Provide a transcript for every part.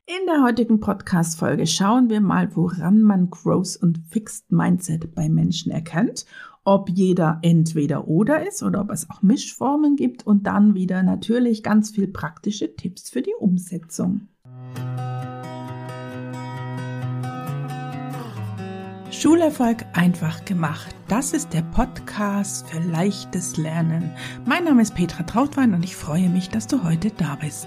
In der heutigen Podcast-Folge schauen wir mal, woran man Growth und Fixed Mindset bei Menschen erkennt, ob jeder entweder oder ist oder ob es auch Mischformen gibt und dann wieder natürlich ganz viel praktische Tipps für die Umsetzung. Schulerfolg einfach gemacht. Das ist der Podcast für leichtes Lernen. Mein Name ist Petra Trautwein und ich freue mich, dass du heute da bist.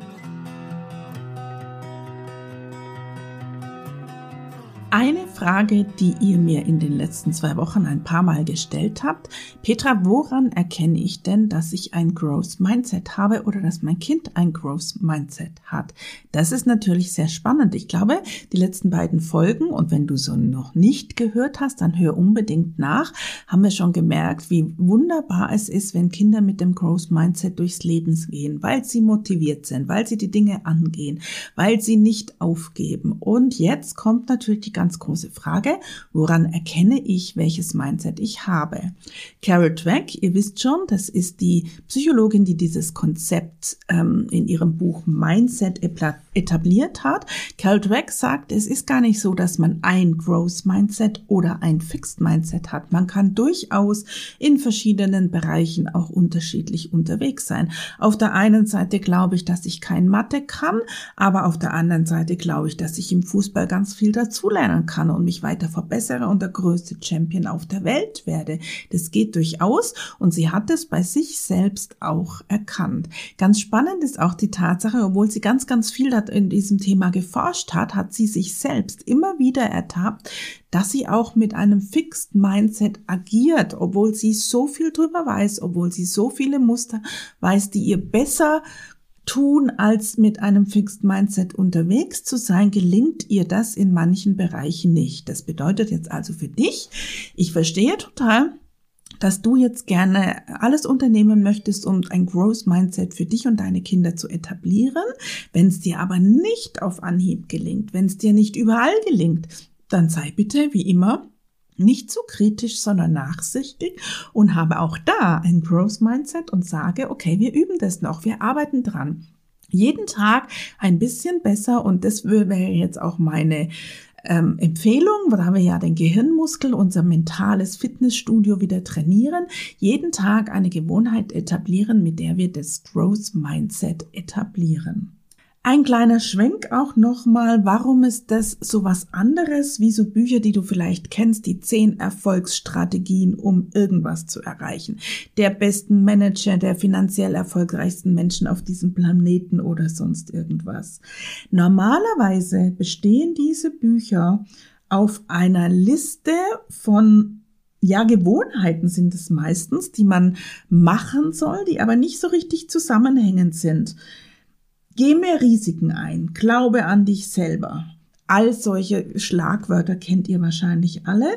Eine Frage, die ihr mir in den letzten 2 Wochen ein paar Mal gestellt habt: Petra, woran erkenne ich denn, dass ich ein Growth Mindset habe oder dass mein Kind ein Growth Mindset hat? Das ist natürlich sehr spannend. Ich glaube, die letzten beiden Folgen, und wenn du so noch nicht gehört hast, dann hör unbedingt nach, haben wir schon gemerkt, wie wunderbar es ist, wenn Kinder mit dem Growth Mindset durchs Leben gehen, weil sie motiviert sind, weil sie die Dinge angehen, weil sie nicht aufgeben. Und jetzt kommt natürlich die ganz große Frage: Woran erkenne ich, welches Mindset ich habe? Carol Dweck, ihr wisst schon, das ist die Psychologin, die dieses Konzept in ihrem Buch Mindset etabliert hat. Carol Dweck sagt, es ist gar nicht so, dass man ein Growth Mindset oder ein Fixed Mindset hat. Man kann durchaus in verschiedenen Bereichen auch unterschiedlich unterwegs sein. Auf der einen Seite glaube ich, dass ich kein Mathe kann, aber auf der anderen Seite glaube ich, dass ich im Fußball ganz viel dazulernen kann und mich weiter verbessere und der größte Champion auf der Welt werde. Das geht durchaus, und sie hat es bei sich selbst auch erkannt. Ganz spannend ist auch die Tatsache, obwohl sie ganz, ganz viel in diesem Thema geforscht hat, hat sie sich selbst immer wieder ertappt, dass sie auch mit einem Fixed Mindset agiert, obwohl sie so viel drüber weiß, obwohl sie so viele Muster weiß, die ihr besser tun, als mit einem Fixed Mindset unterwegs zu sein, gelingt ihr das in manchen Bereichen nicht. Das bedeutet jetzt also für dich: Ich verstehe total, dass du jetzt gerne alles unternehmen möchtest, um ein Growth Mindset für dich und deine Kinder zu etablieren. Wenn es dir aber nicht auf Anhieb gelingt, wenn es dir nicht überall gelingt, dann sei bitte, wie immer, nicht zu kritisch, sondern nachsichtig und habe auch da ein Growth Mindset und sage, okay, wir üben das noch, wir arbeiten dran. Jeden Tag ein bisschen besser, und das wäre jetzt auch meine Empfehlung, da wir ja den Gehirnmuskel, unser mentales Fitnessstudio wieder trainieren, jeden Tag eine Gewohnheit etablieren, mit der wir das Growth Mindset etablieren. Ein kleiner Schwenk auch nochmal: Warum ist das so was anderes wie so Bücher, die du vielleicht kennst, die 10 Erfolgsstrategien, um irgendwas zu erreichen, der besten Manager, der finanziell erfolgreichsten Menschen auf diesem Planeten oder sonst irgendwas? Normalerweise bestehen diese Bücher auf einer Liste von Gewohnheiten sind es meistens, die man machen soll, die aber nicht so richtig zusammenhängend sind. Geh mehr Risiken ein, glaube an dich selber. All solche Schlagwörter kennt ihr wahrscheinlich alle.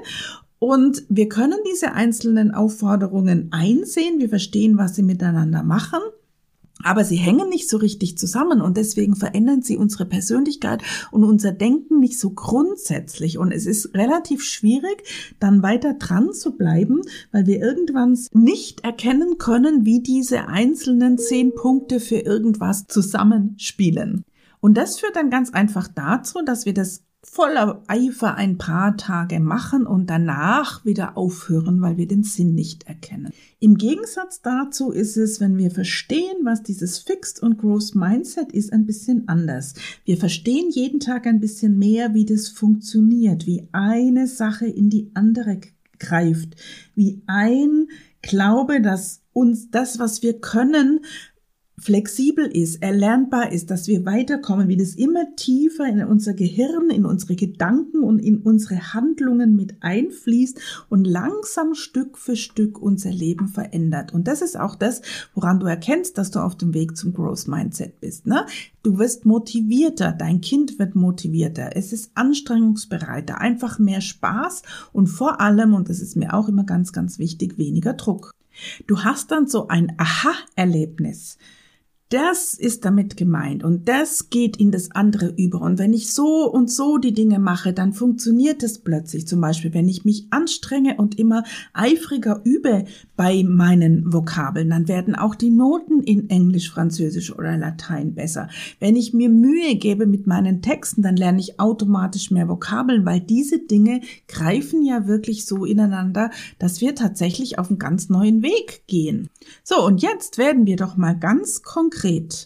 Und wir können diese einzelnen Aufforderungen einsehen, wir verstehen, was sie miteinander machen, aber sie hängen nicht so richtig zusammen, und deswegen verändern sie unsere Persönlichkeit und unser Denken nicht so grundsätzlich. Und es ist relativ schwierig, dann weiter dran zu bleiben, weil wir irgendwann nicht erkennen können, wie diese einzelnen 10 Punkte für irgendwas zusammenspielen. Und das führt dann ganz einfach dazu, dass wir das voller Eifer ein paar Tage machen und danach wieder aufhören, weil wir den Sinn nicht erkennen. Im Gegensatz dazu ist es, wenn wir verstehen, was dieses Fixed und Growth Mindset ist, ein bisschen anders. Wir verstehen jeden Tag ein bisschen mehr, wie das funktioniert, wie eine Sache in die andere greift, wie ein Glaube, dass uns das, was wir können, flexibel ist, erlernbar ist, dass wir weiterkommen, wie das immer tiefer in unser Gehirn, in unsere Gedanken und in unsere Handlungen mit einfließt und langsam Stück für Stück unser Leben verändert. Und das ist auch das, woran du erkennst, dass du auf dem Weg zum Growth Mindset bist, ne? Du wirst motivierter, dein Kind wird motivierter, es ist anstrengungsbereiter, einfach mehr Spaß und vor allem, und das ist mir auch immer ganz, ganz wichtig, weniger Druck. Du hast dann so ein Aha-Erlebnis. Das ist damit gemeint und das geht in das andere über. Und wenn ich so und so die Dinge mache, dann funktioniert es plötzlich. Zum Beispiel, wenn ich mich anstrenge und immer eifriger übe bei meinen Vokabeln, dann werden auch die Noten in Englisch, Französisch oder Latein besser. Wenn ich mir Mühe gebe mit meinen Texten, dann lerne ich automatisch mehr Vokabeln, weil diese Dinge greifen ja wirklich so ineinander, dass wir tatsächlich auf einen ganz neuen Weg gehen. So, und jetzt werden wir doch mal ganz konkret.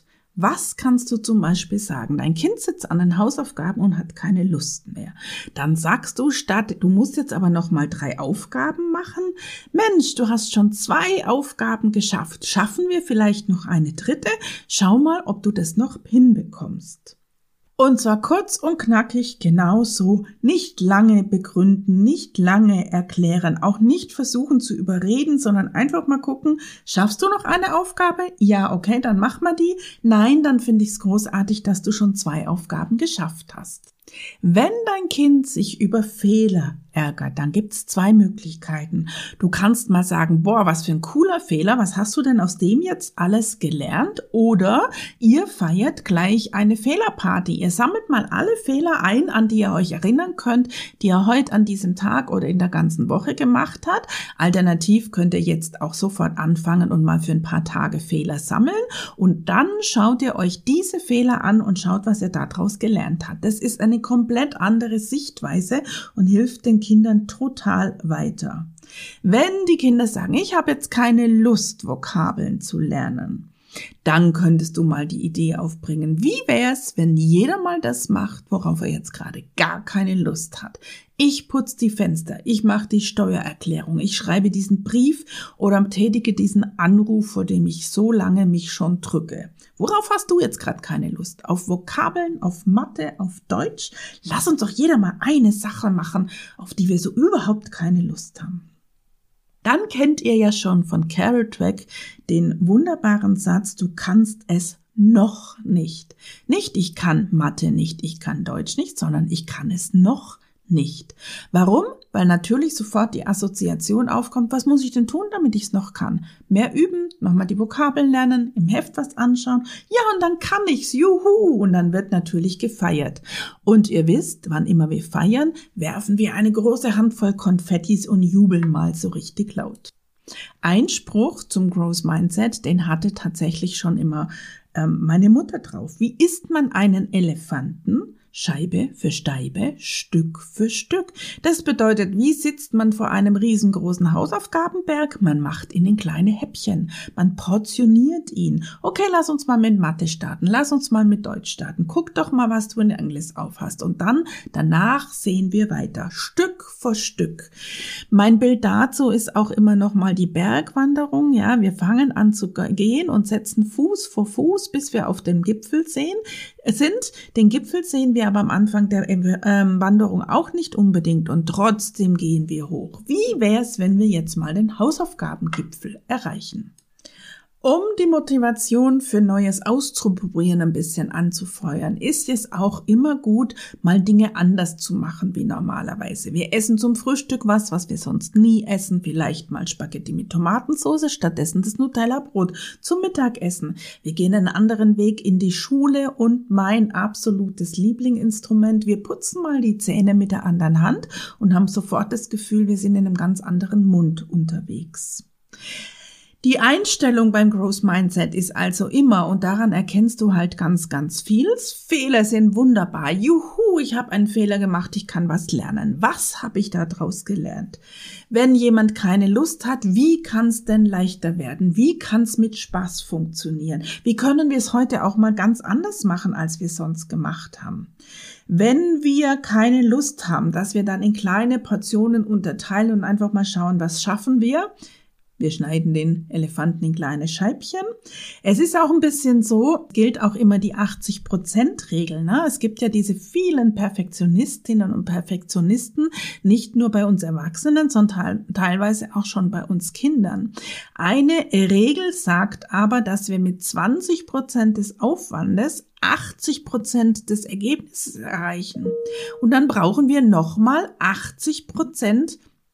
Was kannst du zum Beispiel sagen? Dein Kind sitzt an den Hausaufgaben und hat keine Lust mehr. Dann sagst du, du musst jetzt aber noch mal 3 Aufgaben machen. Mensch, du hast schon 2 Aufgaben geschafft. Schaffen wir vielleicht noch eine 3? Schau mal, ob du das noch hinbekommst. Und zwar kurz und knackig, genauso, nicht lange begründen, nicht lange erklären, auch nicht versuchen zu überreden, sondern einfach mal gucken, schaffst du noch eine Aufgabe? Ja, okay, dann mach mal die. Nein, dann finde ich es großartig, dass du schon 2 Aufgaben geschafft hast. Wenn dein Kind sich über Fehler ärgert, dann gibt's 2 Möglichkeiten. Du kannst mal sagen, boah, was für ein cooler Fehler, was hast du denn aus dem jetzt alles gelernt? Oder ihr feiert gleich eine Fehlerparty. Ihr sammelt mal alle Fehler ein, an die ihr euch erinnern könnt, die ihr heute an diesem Tag oder in der ganzen Woche gemacht habt. Alternativ könnt ihr jetzt auch sofort anfangen und mal für ein paar Tage Fehler sammeln. Und dann schaut ihr euch diese Fehler an und schaut, was ihr daraus gelernt habt. Das ist eine komplett andere Sichtweise und hilft den Kindern total weiter. Wenn die Kinder sagen, ich habe jetzt keine Lust, Vokabeln zu lernen, dann könntest du mal die Idee aufbringen, wie wär's, wenn jeder mal das macht, worauf er jetzt gerade gar keine Lust hat. Ich putze die Fenster, ich mache die Steuererklärung, ich schreibe diesen Brief oder tätige diesen Anruf, vor dem ich so lange mich schon drücke. Worauf hast du jetzt gerade keine Lust? Auf Vokabeln, auf Mathe, auf Deutsch? Lass uns doch jeder mal eine Sache machen, auf die wir so überhaupt keine Lust haben. Dann kennt ihr ja schon von Carol Dweck den wunderbaren Satz, du kannst es noch nicht. Nicht, ich kann Mathe nicht, ich kann Deutsch nicht, sondern ich kann es noch nicht. Warum? Weil natürlich sofort die Assoziation aufkommt, was muss ich denn tun, damit ich es noch kann? Mehr üben, nochmal die Vokabeln lernen, im Heft was anschauen. Ja, und dann kann ich's, juhu! Und dann wird natürlich gefeiert. Und ihr wisst, wann immer wir feiern, werfen wir eine große Handvoll Konfettis und jubeln mal so richtig laut. Ein Spruch zum Growth Mindset, den hatte tatsächlich schon immer meine Mutter drauf. Wie isst man einen Elefanten? Scheibe für Scheibe, Stück für Stück. Das bedeutet, wie sitzt man vor einem riesengroßen Hausaufgabenberg? Man macht ihn in kleine Häppchen. Man portioniert ihn. Okay, lass uns mal mit Mathe starten. Lass uns mal mit Deutsch starten. Guck doch mal, was du in Englisch aufhast. Und dann, danach sehen wir weiter. Stück für Stück. Mein Bild dazu ist auch immer noch mal die Bergwanderung. Ja, wir fangen an zu gehen und setzen Fuß vor Fuß, bis wir auf dem Gipfel sind. Den Gipfel sehen wir aber am Anfang der Wanderung auch nicht unbedingt und trotzdem gehen wir hoch. Wie wär's, wenn wir jetzt mal den Hausaufgabengipfel erreichen? Um die Motivation für Neues auszuprobieren ein bisschen anzufeuern, ist es auch immer gut, mal Dinge anders zu machen wie normalerweise. Wir essen zum Frühstück was wir sonst nie essen, vielleicht mal Spaghetti mit Tomatensauce, stattdessen das Nutella-Brot zum Mittagessen. Wir gehen einen anderen Weg in die Schule und mein absolutes Lieblingsinstrument, wir putzen mal die Zähne mit der anderen Hand und haben sofort das Gefühl, wir sind in einem ganz anderen Mund unterwegs. Die Einstellung beim Growth Mindset ist also immer, und daran erkennst du halt ganz, ganz viel. Fehler sind wunderbar. Juhu, ich habe einen Fehler gemacht, ich kann was lernen. Was habe ich daraus gelernt? Wenn jemand keine Lust hat, wie kann es denn leichter werden? Wie kann es mit Spaß funktionieren? Wie können wir es heute auch mal ganz anders machen, als wir es sonst gemacht haben? Wenn wir keine Lust haben, dass wir dann in kleine Portionen unterteilen und einfach mal schauen, was schaffen wir? Wir schneiden den Elefanten in kleine Scheibchen. Es ist auch ein bisschen so, gilt auch immer die 80%-Regel. Ne? Es gibt ja diese vielen Perfektionistinnen und Perfektionisten, nicht nur bei uns Erwachsenen, sondern teilweise auch schon bei uns Kindern. Eine Regel sagt aber, dass wir mit 20% des Aufwandes 80% des Ergebnisses erreichen. Und dann brauchen wir nochmal 80%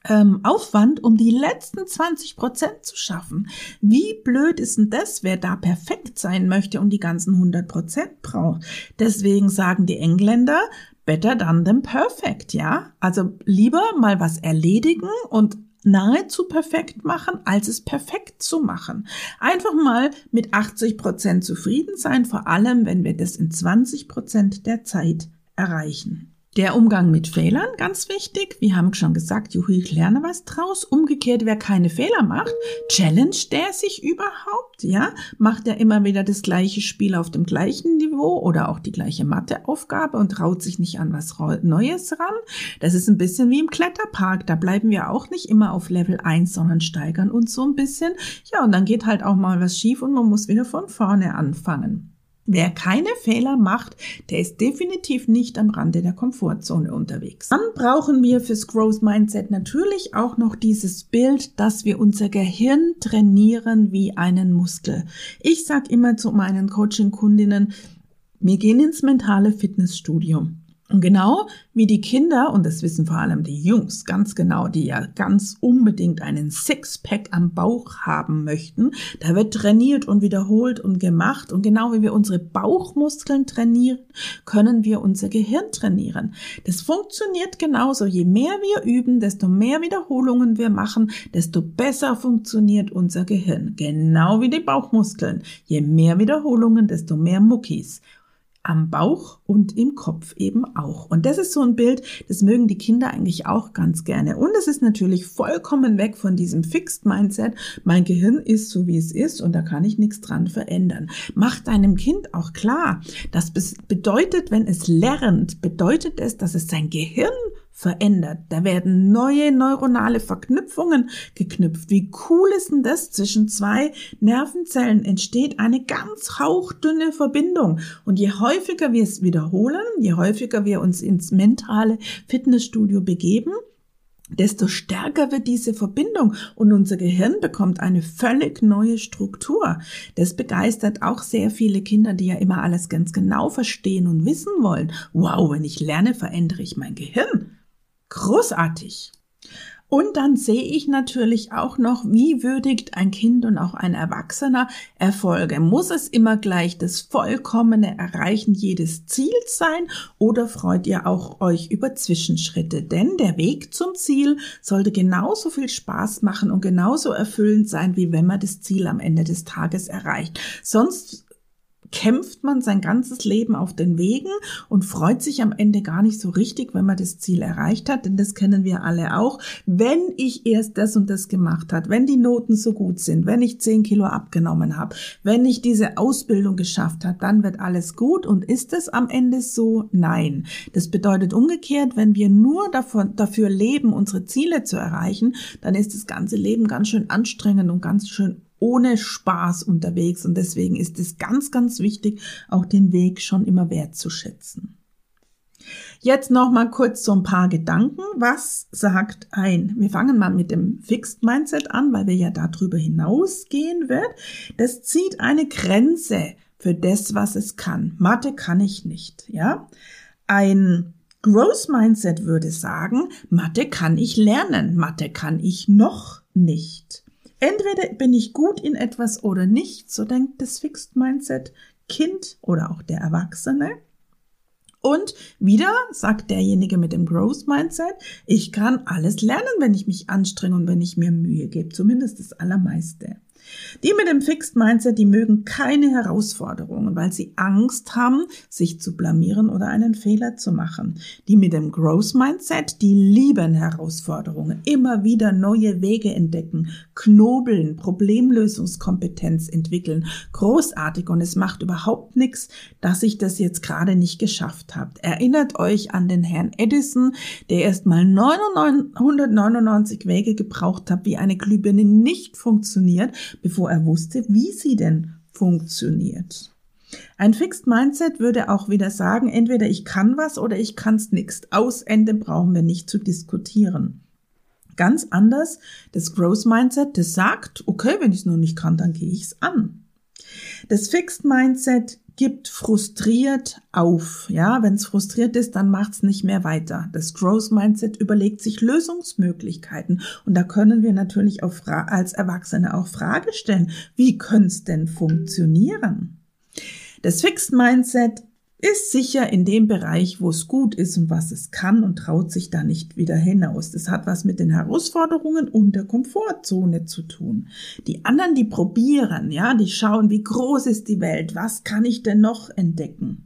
Aufwand, um die letzten 20% zu schaffen. Wie blöd ist denn das, wer da perfekt sein möchte und die ganzen 100% braucht? Deswegen sagen die Engländer, better done than perfect, ja? Also lieber mal was erledigen und nahezu perfekt machen, als es perfekt zu machen. Einfach mal mit 80% zufrieden sein, vor allem wenn wir das in 20% der Zeit erreichen. Der Umgang mit Fehlern, ganz wichtig. Wir haben schon gesagt, juhu, ich lerne was draus. Umgekehrt, wer keine Fehler macht, challenge der sich überhaupt, ja? Macht er immer wieder das gleiche Spiel auf dem gleichen Niveau oder auch die gleiche Matheaufgabe und traut sich nicht an was Neues ran? Das ist ein bisschen wie im Kletterpark. Da bleiben wir auch nicht immer auf Level 1, sondern steigern uns so ein bisschen. Ja, und dann geht halt auch mal was schief und man muss wieder von vorne anfangen. Wer keine Fehler macht, der ist definitiv nicht am Rande der Komfortzone unterwegs. Dann brauchen wir fürs Growth Mindset natürlich auch noch dieses Bild, dass wir unser Gehirn trainieren wie einen Muskel. Ich sage immer zu meinen Coaching-Kundinnen, wir gehen ins mentale Fitnessstudio. Und genau wie die Kinder, und das wissen vor allem die Jungs ganz genau, die ja ganz unbedingt einen Sixpack am Bauch haben möchten, da wird trainiert und wiederholt und gemacht. Und genau wie wir unsere Bauchmuskeln trainieren, können wir unser Gehirn trainieren. Das funktioniert genauso. Je mehr wir üben, desto mehr Wiederholungen wir machen, desto besser funktioniert unser Gehirn. Genau wie die Bauchmuskeln. Je mehr Wiederholungen, desto mehr Muckis. Am Bauch und im Kopf eben auch. Und das ist so ein Bild, das mögen die Kinder eigentlich auch ganz gerne. Und es ist natürlich vollkommen weg von diesem Fixed Mindset. Mein Gehirn ist so, wie es ist und da kann ich nichts dran verändern. Macht deinem Kind auch klar, das bedeutet, wenn es lernt, bedeutet es, dass es sein Gehirn verändert. Da werden neue neuronale Verknüpfungen geknüpft. Wie cool ist denn das? Zwischen zwei Nervenzellen entsteht eine ganz hauchdünne Verbindung. Und je häufiger wir es wiederholen, je häufiger wir uns ins mentale Fitnessstudio begeben, desto stärker wird diese Verbindung und unser Gehirn bekommt eine völlig neue Struktur. Das begeistert auch sehr viele Kinder, die ja immer alles ganz genau verstehen und wissen wollen. Wow, wenn ich lerne, verändere ich mein Gehirn. Großartig. Und dann sehe ich natürlich auch noch, wie würdigt ein Kind und auch ein Erwachsener Erfolge. Muss es immer gleich das vollkommene Erreichen jedes Ziels sein oder freut ihr auch euch über Zwischenschritte? Denn der Weg zum Ziel sollte genauso viel Spaß machen und genauso erfüllend sein, wie wenn man das Ziel am Ende des Tages erreicht. Sonst kämpft man sein ganzes Leben auf den Wegen und freut sich am Ende gar nicht so richtig, wenn man das Ziel erreicht hat, denn das kennen wir alle auch. Wenn ich erst das und das gemacht habe, wenn die Noten so gut sind, wenn ich 10 Kilo abgenommen habe, wenn ich diese Ausbildung geschafft habe, dann wird alles gut. Und ist es am Ende so? Nein. Das bedeutet umgekehrt, wenn wir nur dafür leben, unsere Ziele zu erreichen, dann ist das ganze Leben ganz schön anstrengend und ganz schön ohne Spaß unterwegs und deswegen ist es ganz, ganz wichtig, auch den Weg schon immer wertzuschätzen. Jetzt noch mal kurz so ein paar Gedanken. Was sagt ein? Wir fangen mal mit dem Fixed Mindset an, weil wir ja darüber hinausgehen wird. Das zieht eine Grenze für das, was es kann. Mathe kann ich nicht, ja? Ein Growth Mindset würde sagen, Mathe kann ich lernen, Mathe kann ich noch nicht. Entweder bin ich gut in etwas oder nicht, so denkt das Fixed Mindset Kind oder auch der Erwachsene. Und wieder sagt derjenige mit dem Growth Mindset, ich kann alles lernen, wenn ich mich anstrenge und wenn ich mir Mühe gebe, zumindest das Allermeiste. Die mit dem Fixed Mindset, die mögen keine Herausforderungen, weil sie Angst haben, sich zu blamieren oder einen Fehler zu machen. Die mit dem Growth Mindset, die lieben Herausforderungen, immer wieder neue Wege entdecken, knobeln, Problemlösungskompetenz entwickeln. Großartig und es macht überhaupt nichts, dass ich das jetzt gerade nicht geschafft habe. Erinnert euch an den Herrn Edison, der erst mal 199 Wege gebraucht hat, wie eine Glühbirne nicht funktioniert, bevor er wusste, wie sie denn funktioniert. Ein Fixed Mindset würde auch wieder sagen, entweder ich kann was oder ich kann's nix. Aus Ende brauchen wir nicht zu diskutieren. Ganz anders, das Growth Mindset, das sagt, okay, wenn ich es noch nicht kann, dann gehe ich es an. Das Fixed Mindset gibt frustriert auf. Ja, wenn es frustriert ist, dann macht es nicht mehr weiter. Das Growth Mindset überlegt sich Lösungsmöglichkeiten. Und da können wir natürlich auch als Erwachsene auch Frage stellen, wie könnte es denn funktionieren? Das Fixed Mindset ist sicher in dem Bereich, wo es gut ist und was es kann und traut sich da nicht wieder hinaus. Das hat was mit den Herausforderungen und der Komfortzone zu tun. Die anderen, die probieren, ja, die schauen, wie groß ist die Welt, was kann ich denn noch entdecken?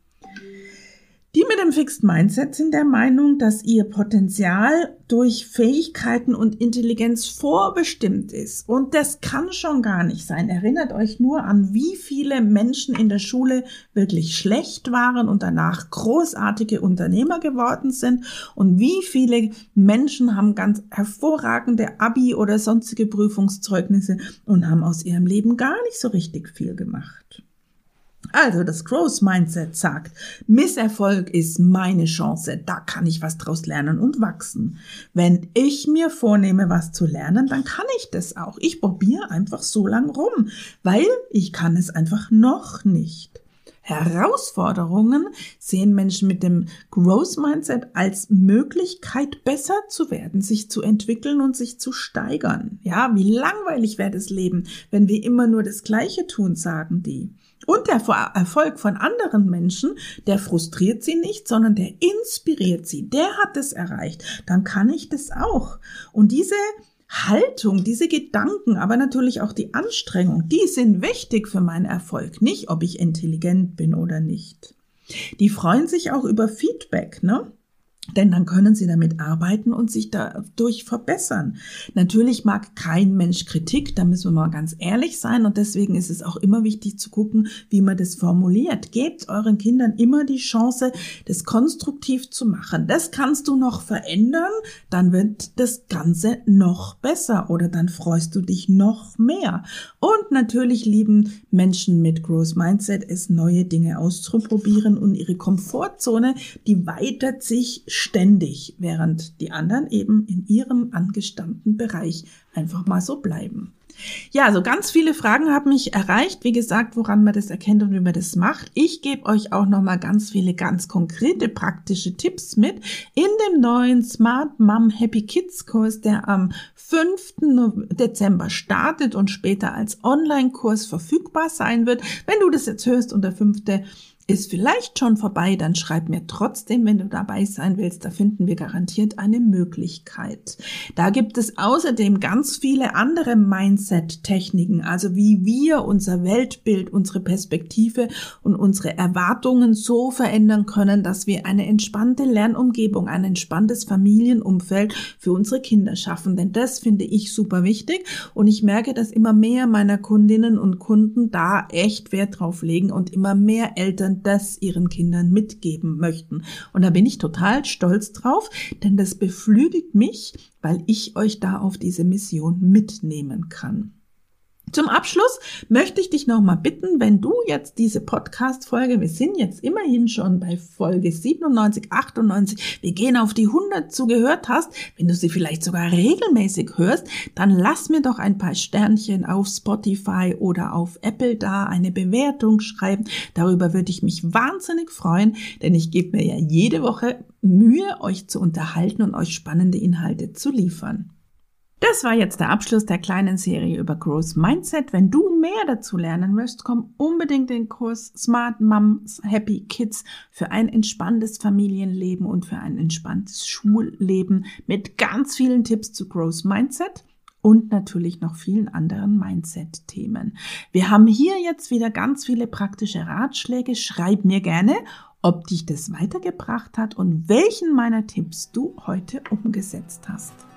Die mit dem Fixed Mindset sind der Meinung, dass ihr Potenzial durch Fähigkeiten und Intelligenz vorbestimmt ist. Und das kann schon gar nicht sein. Erinnert euch nur an, wie viele Menschen in der Schule wirklich schlecht waren und danach großartige Unternehmer geworden sind. Und wie viele Menschen haben ganz hervorragende Abi- oder sonstige Prüfungszeugnisse und haben aus ihrem Leben gar nicht so richtig viel gemacht. Also das Growth Mindset sagt, Misserfolg ist meine Chance, da kann ich was draus lernen und wachsen. Wenn ich mir vornehme, was zu lernen, dann kann ich das auch. Ich probiere einfach so lang rum, weil ich kann es einfach noch nicht. Herausforderungen sehen Menschen mit dem Growth Mindset als Möglichkeit, besser zu werden, sich zu entwickeln und sich zu steigern. Ja, wie langweilig wäre das Leben, wenn wir immer nur das Gleiche tun, sagen die. Und der Erfolg von anderen Menschen, der frustriert sie nicht, sondern der inspiriert sie. Der hat es erreicht. Dann kann ich das auch. Und diese Haltung, diese Gedanken, aber natürlich auch die Anstrengung, die sind wichtig für meinen Erfolg. Nicht, ob ich intelligent bin oder nicht. Die freuen sich auch über Feedback, ne? Denn dann können sie damit arbeiten und sich dadurch verbessern. Natürlich mag kein Mensch Kritik, da müssen wir mal ganz ehrlich sein. Und deswegen ist es auch immer wichtig zu gucken, wie man das formuliert. Gebt euren Kindern immer die Chance, das konstruktiv zu machen. Das kannst du noch verändern, dann wird das Ganze noch besser oder dann freust du dich noch mehr. Und natürlich lieben Menschen mit Growth Mindset es, neue Dinge auszuprobieren und ihre Komfortzone, die weitet sich ständig, während die anderen eben in ihrem angestammten Bereich einfach mal so bleiben. Ja, so ganz viele Fragen haben mich erreicht, wie gesagt, woran man das erkennt und wie man das macht. Ich gebe euch auch nochmal ganz viele ganz konkrete praktische Tipps mit in dem neuen Smart Mom Happy Kids Kurs, der am 5. Dezember startet und später als Online-Kurs verfügbar sein wird. Wenn du das jetzt hörst und der 5. ist vielleicht schon vorbei, dann schreib mir trotzdem, wenn du dabei sein willst. Da finden wir garantiert eine Möglichkeit. Da gibt es außerdem ganz viele andere Mindset-Techniken, also wie wir unser Weltbild, unsere Perspektive und unsere Erwartungen so verändern können, dass wir eine entspannte Lernumgebung, ein entspanntes Familienumfeld für unsere Kinder schaffen. Denn das finde ich super wichtig und ich merke, dass immer mehr meiner Kundinnen und Kunden da echt Wert drauf legen und immer mehr Eltern das ihren Kindern mitgeben möchten. Und da bin ich total stolz drauf, denn das beflügelt mich, weil ich euch da auf diese Mission mitnehmen kann. Zum Abschluss möchte ich dich nochmal bitten, wenn du jetzt diese Podcast-Folge, wir sind jetzt immerhin schon bei Folge 97, 98, wir gehen auf die 100 zu, gehört hast, wenn du sie vielleicht sogar regelmäßig hörst, dann lass mir doch ein paar Sternchen auf Spotify oder auf Apple da, eine Bewertung schreiben. Darüber würde ich mich wahnsinnig freuen, denn ich gebe mir ja jede Woche Mühe, euch zu unterhalten und euch spannende Inhalte zu liefern. Das war jetzt der Abschluss der kleinen Serie über Growth Mindset. Wenn du mehr dazu lernen möchtest, komm unbedingt in den Kurs Smart Moms Happy Kids für ein entspanntes Familienleben und für ein entspanntes Schulleben mit ganz vielen Tipps zu Growth Mindset und natürlich noch vielen anderen Mindset-Themen. Wir haben hier jetzt wieder ganz viele praktische Ratschläge. Schreib mir gerne, ob dich das weitergebracht hat und welchen meiner Tipps du heute umgesetzt hast.